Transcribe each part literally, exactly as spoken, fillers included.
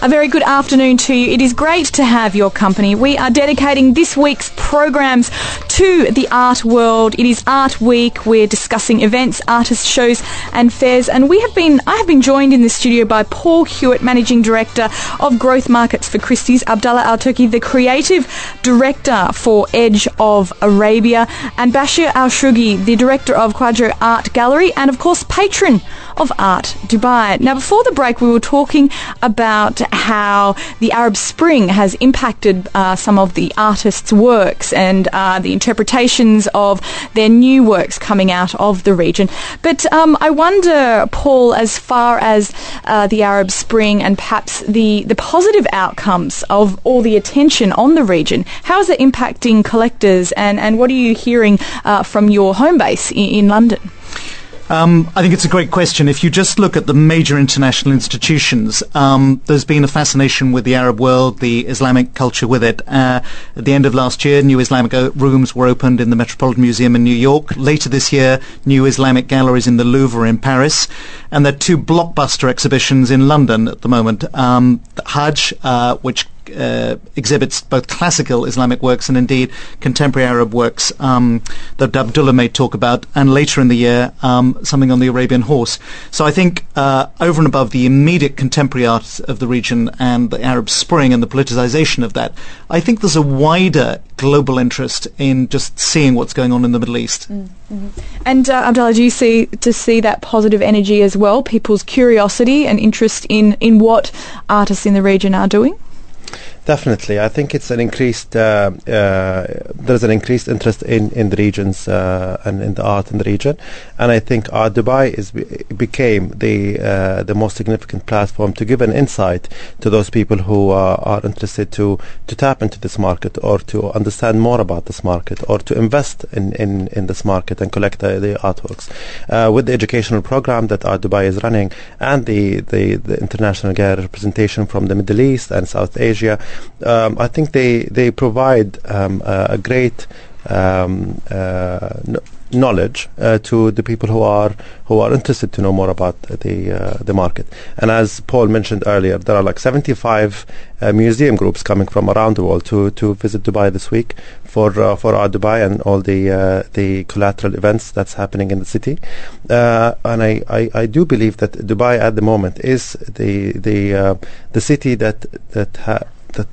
A very good afternoon to you. It is great to have your company. We are dedicating this week's programs to the art world. It is Art Week. We're discussing events, artist shows and fairs, and we have been I have been joined in the studio by Paul Hewitt, Managing Director of Growth Markets for Christie's, Abdallah Al-Turki, the Creative Director for Edge of Arabia, and Bashir Al-Shughi, the Director of Quadro Art Gallery, and of course patron of Art Dubai. Now, before the break, we were talking about how the Arab Spring has impacted uh, some of the artists' works and uh, the interpretations of their new works coming out of the region. But um, I wonder, Paul, as far as uh, the Arab Spring and perhaps the, the positive outcomes of all the attention on the region, how is it impacting collectors, and, and what are you hearing uh, from your home base in, in London? Um, I think it's a great question. If you just look at the major international institutions, um, there's been a fascination with the Arab world, the Islamic culture with it. Uh, at the end of last year, new Islamic o- rooms were opened in the Metropolitan Museum in New York. Later this year, new Islamic galleries in the Louvre in Paris. And there are two blockbuster exhibitions in London at the moment. Um, the Hajj, uh, which Uh, exhibits both classical Islamic works and indeed contemporary Arab works um, that Abdullah may talk about, and later in the year um, something on the Arabian horse. So I think uh, over and above the immediate contemporary art of the region and the Arab Spring and the politicization of that, I think there's a wider global interest in just seeing what's going on in the Middle East. Mm-hmm. And uh, Abdullah, do you see to see that positive energy as well, people's curiosity and interest in, in what artists in the region are doing? Definitely, I think it's an increased. Uh, uh, there's an increased interest in in the regions uh, and in the art in the region, and I think Art Dubai is became the uh, the most significant platform to give an insight to those people who uh, are interested to to tap into this market or to understand more about this market or to invest in in, in this market and collect the, the artworks. Uh, with the educational program that Art Dubai is running and the the, the international gallery representation from the Middle East and South Asia. Um, I think they they provide um, uh, a great um, uh, n- knowledge uh, to the people who are who are interested to know more about the uh, the market. And as Paul mentioned earlier, there are like seventy-five uh, museum groups coming from around the world to, to visit Dubai this week for uh, for Art Dubai and all the uh, the collateral events that's happening in the city. Uh, and I, I, I do believe that Dubai at the moment is the the uh, the city that that ha- that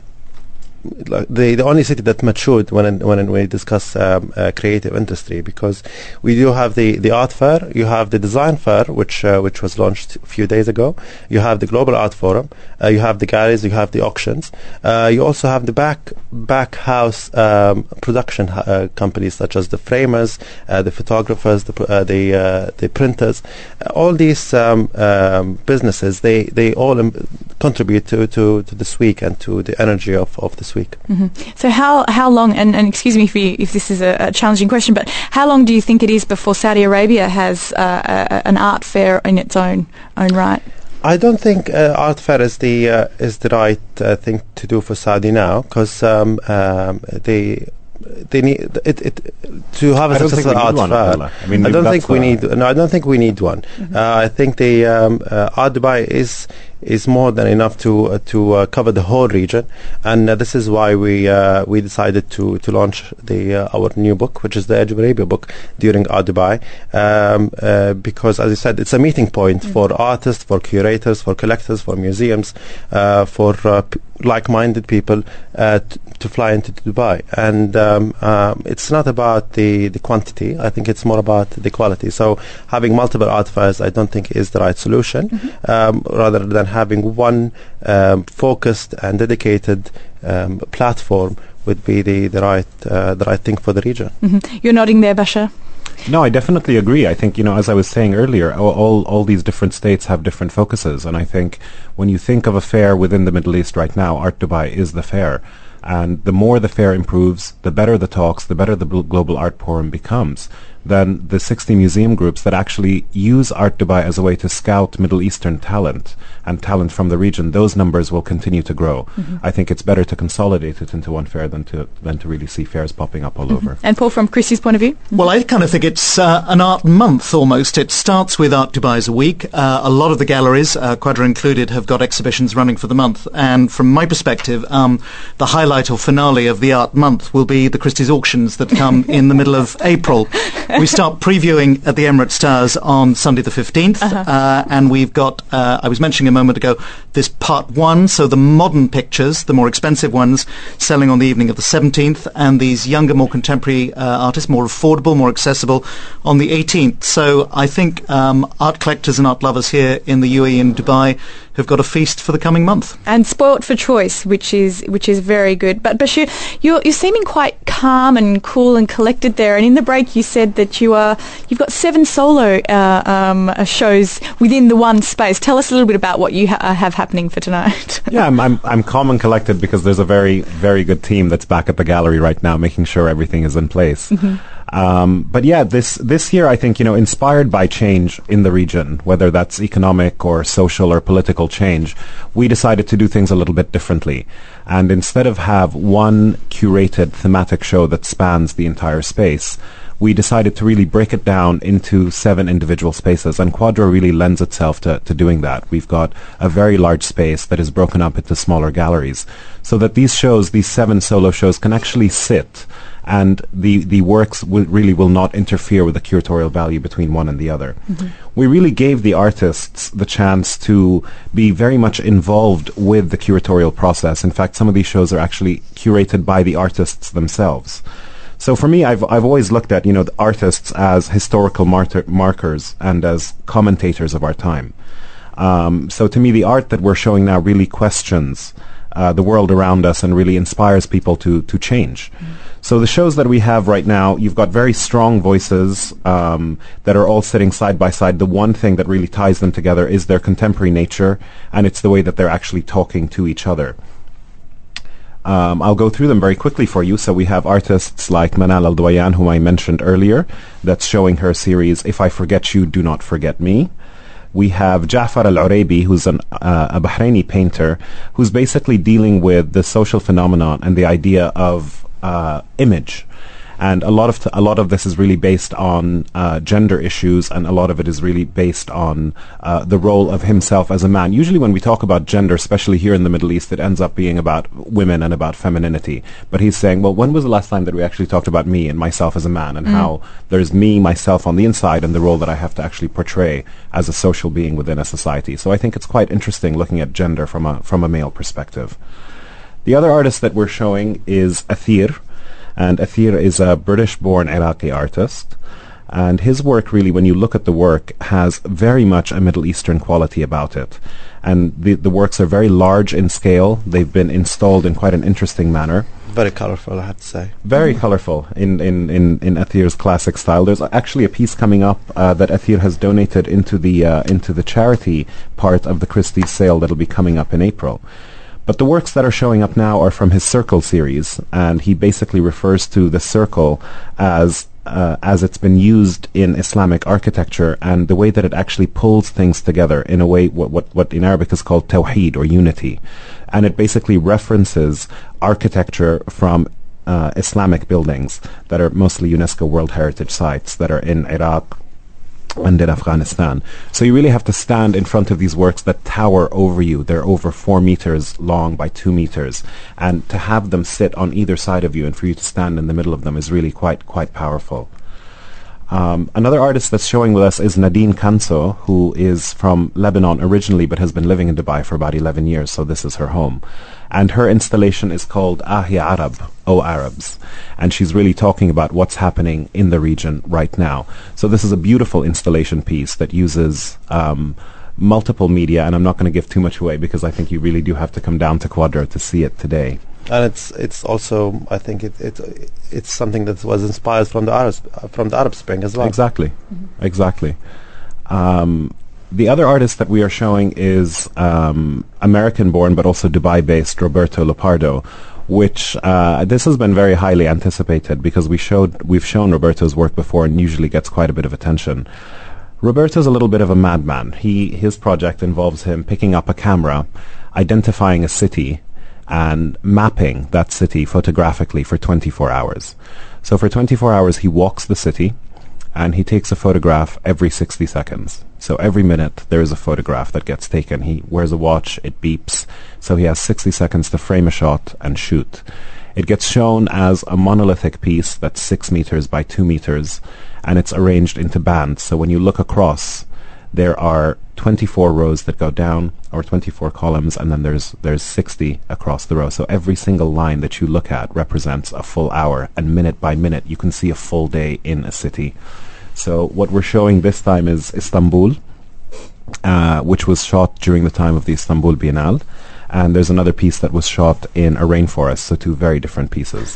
Like the the only city that matured when when we discuss um, uh, creative industry, because we do have the, the art fair, you have the design fair, which uh, which was launched a few days ago, you have the Global Art Forum, uh, you have the galleries, you have the auctions, uh, you also have the back back house um, production uh, companies such as the framers, uh, the photographers, the uh, the uh, the printers, uh, all these um, um, businesses they they all um, contribute to, to to this week and to the energy of of this week. Mm-hmm. So how how long, and, and excuse me if, you, if this is a, a challenging question, but how long do you think it is before Saudi Arabia has uh, a, an art fair in its own own right? I don't think uh, art fair is the uh, is the right uh, thing to do for Saudi now, because um, um, they they need it, it to have a successful art one, fair. I mean, I don't think we uh, need. No, I don't think we need one. Mm-hmm. Uh, I think the um, uh, Art Dubai is. is more than enough to uh, to uh, cover the whole region, and uh, this is why we uh, we decided to to launch the uh, our new book, which is the Edge of Arabia book, during Art Dubai, um, uh, because as I said, it's a meeting point mm. for artists, for curators, for collectors, for museums, uh, for uh, p- like-minded people uh, t- to fly into Dubai, and um, um, it's not about the the quantity. I think it's more about the quality. So having multiple art fairs, I don't think is the right solution. Mm-hmm. Um, rather than having one um, focused and dedicated um, platform would be the, the right uh, the right thing for the region. Mm-hmm. You're nodding there, Bashar. No, I definitely agree. I think, you know, as I was saying earlier, all, all all these different states have different focuses, and I think when you think of a fair within the Middle East right now, Art Dubai is the fair. And the more the fair improves, the better the talks, the better the Global Art Forum becomes. than the sixty museum groups that actually use Art Dubai as a way to scout Middle Eastern talent and talent from the region. Those numbers will continue to grow. Mm-hmm. I think it's better to consolidate it into one fair than to than to really see fairs popping up all mm-hmm. over. And Paul, from Chrissy's point of view? Mm-hmm. Well, I kind of think it's uh, an art month almost. It starts with Art Dubai as a week. Uh, a lot of the galleries, uh, Quadra included, have got exhibitions running for the month. And from my perspective, um, the highlight or finale of the art month will be the Christie's auctions that come in the middle of April. We start previewing at the Emirates Towers on Sunday the fifteenth, uh-huh. uh, and we've got, uh, I was mentioning a moment ago, this part one, so the modern pictures, the more expensive ones, selling on the evening of the seventeenth, and these younger, more contemporary uh, artists, more affordable, more accessible, on the eighteenth. So I think um, art collectors and art lovers here in the U A E and Dubai have got a feast for the coming month. And spoilt for choice, which is which is very good. But Bashir, you're, you're seeming quite calm and cool and collected there. And in the break, you said that you are you've got seven solo uh, um, shows within the one space. Tell us a little bit about what you ha- have happening for tonight. Yeah, I'm, I'm I'm calm and collected because there's a very very good team that's back at the gallery right now, making sure everything is in place. Mm-hmm. Um, but yeah, this this year I think, you know, inspired by change in the region, whether that's economic or social or political change, we decided to do things a little bit differently. And instead of have one curated thematic show that spans the entire space, we decided to really break it down into seven individual spaces, and Quadra really lends itself to, to doing that. We've got a very large space that is broken up into smaller galleries, so that these shows, these seven solo shows, can actually sit, and the, the works will really will not interfere with the curatorial value between one and the other. Mm-hmm. We really gave the artists the chance to be very much involved with the curatorial process. In fact, some of these shows are actually curated by the artists themselves. So for me, I've I've always looked at, you know, the artists as historical martyr- markers and as commentators of our time. Um, so to me, the art that we're showing now really questions uh, the world around us and really inspires people to to change. Mm. So the shows that we have right now, you've got very strong voices um, that are all sitting side by side. The one thing that really ties them together is their contemporary nature, and it's the way that they're actually talking to each other. Um, I'll go through them very quickly for you. So we have artists like Manal Al-Duwayan, whom I mentioned earlier, that's showing her series If I Forget You, Do Not Forget Me. We have Ja'far Al-Uraybi, who's an, uh, a Bahraini painter, who's basically dealing with the social phenomenon and the idea of uh, image. And a lot of t- a lot of this is really based on uh, gender issues, and a lot of it is really based on uh, the role of himself as a man. Usually when we talk about gender, especially here in the Middle East, it ends up being about women and about femininity. But he's saying, well, when was the last time that we actually talked about me and myself as a man, and mm. how there's me, myself on the inside, and the role that I have to actually portray as a social being within a society. So I think it's quite interesting looking at gender from a from a male perspective. The other artist that we're showing is Athir. And Athir is a British-born Iraqi artist. And his work, really, when you look at the work, has very much a Middle Eastern quality about it. And the, the works are very large in scale. They've been installed in quite an interesting manner. Very colorful, I have to say. Very mm-hmm. colorful in, in, in, in Athir's classic style. There's actually a piece coming up uh, that Athir has donated into the, uh, into the charity part of the Christie's sale that'll be coming up in April. But the works that are showing up now are from his Circle series, and he basically refers to the circle as uh, as it's been used in Islamic architecture, and the way that it actually pulls things together in a way what what, what in Arabic is called tawheed, or unity. And it basically references architecture from uh, Islamic buildings that are mostly UNESCO World Heritage Sites that are in Iraq and in Afghanistan. So you really have to stand in front of these works that tower over you. They're over four meters long by two meters. And to have them sit on either side of you and for you to stand in the middle of them is really quite, quite powerful. Um, another artist that's showing with us is Nadine Kanso, who is from Lebanon originally but has been living in Dubai for about eleven years, so this is her home. And her installation is called Ah Ya Arab, O Arabs. And she's really talking about what's happening in the region right now. So this is a beautiful installation piece that uses um, multiple media, and I'm not going to give too much away because I think you really do have to come down to Quadra to see it today. And it's it's also, I think it, it it's something that was inspired from the Arab uh, from the Arab Spring as well. Exactly, mm-hmm. exactly. Um, the other artist that we are showing is um, American-born but also Dubai-based Roberto Lopardo, which uh, this has been very highly anticipated because we showed we've shown Roberto's work before and usually gets quite a bit of attention. Roberto's a little bit of a madman. He his project involves him picking up a camera, identifying a city, and mapping that city photographically for twenty-four hours. So for twenty-four hours he walks the city and he takes a photograph every sixty seconds. So every minute there is a photograph that gets taken. He wears a watch, it beeps, so he has sixty seconds to frame a shot and shoot. It gets shown as a monolithic piece that's six meters by two meters, and it's arranged into bands. So when you look across, there are twenty-four rows that go down, or twenty-four columns, and then there's there's sixty across the row. So every single line that you look at represents a full hour, and minute by minute you can see a full day in a city. So what we're showing this time is Istanbul, uh, which was shot during the time of the Istanbul Biennale, and there's another piece that was shot in a rainforest, so two very different pieces.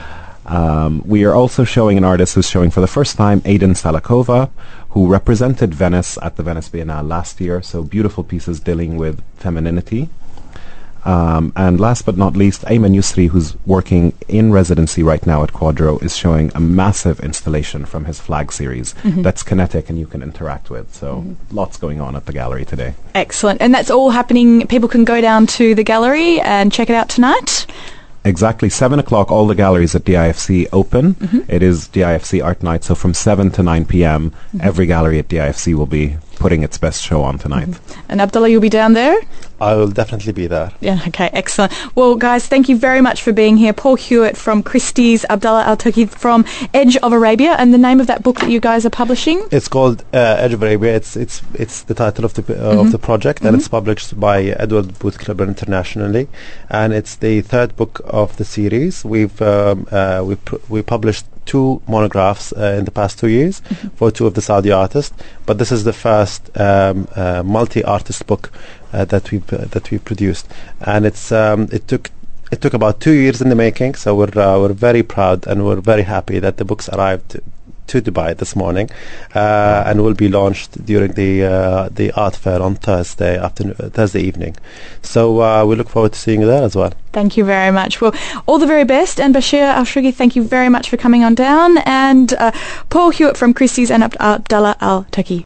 Um, we are also showing an artist who's showing for the first time, Aiden Salakova, who represented Venice at the Venice Biennale last year, so beautiful pieces dealing with femininity. Um, and last but not least, Ayman Yusri, who's working in residency right now at Quadro, is showing a massive installation from his Flag series mm-hmm. that's kinetic and you can interact with. So mm-hmm. lots going on at the gallery today. Excellent. And that's all happening. People can go down to the gallery and check it out tonight. Exactly. seven o'clock, all the galleries at D I F C open. Mm-hmm. It is D I F C Art Night, so from seven to nine p.m., mm-hmm. every gallery at D I F C will be putting its best show on tonight. Mm-hmm. And Abdullah, you'll be down there? I will definitely be there. Yeah, okay, excellent. Well, guys, thank you very much for being here. Paul Hewitt from Christie's, Abdullah Al-Toki from Edge of Arabia, and the name of that book that you guys are publishing? It's called uh, Edge of Arabia. It's it's it's the title of the uh, mm-hmm. of the project, and mm-hmm. it's published by Edward Booth Clipper internationally, and it's the third book of the series. We've um, uh, we pr- we published two monographs uh, in the past two years mm-hmm. for two of the Saudi artists, but this is the first um, uh, multi-artist book uh, that we uh, that we produced, and it's um, it took it took about two years in the making. So we're uh, we're very proud and we're very happy that the books arrived to, to Dubai this morning, uh, and will be launched during the uh, the art fair on Thursday afternoon, uh, Thursday evening. So uh, we look forward to seeing you there as well. Thank you very much. Well, all the very best. And Bashir Al-Shrughi, thank you very much for coming on down. And uh, Paul Hewitt from Christie's and Ab- Abdullah Al-Toki.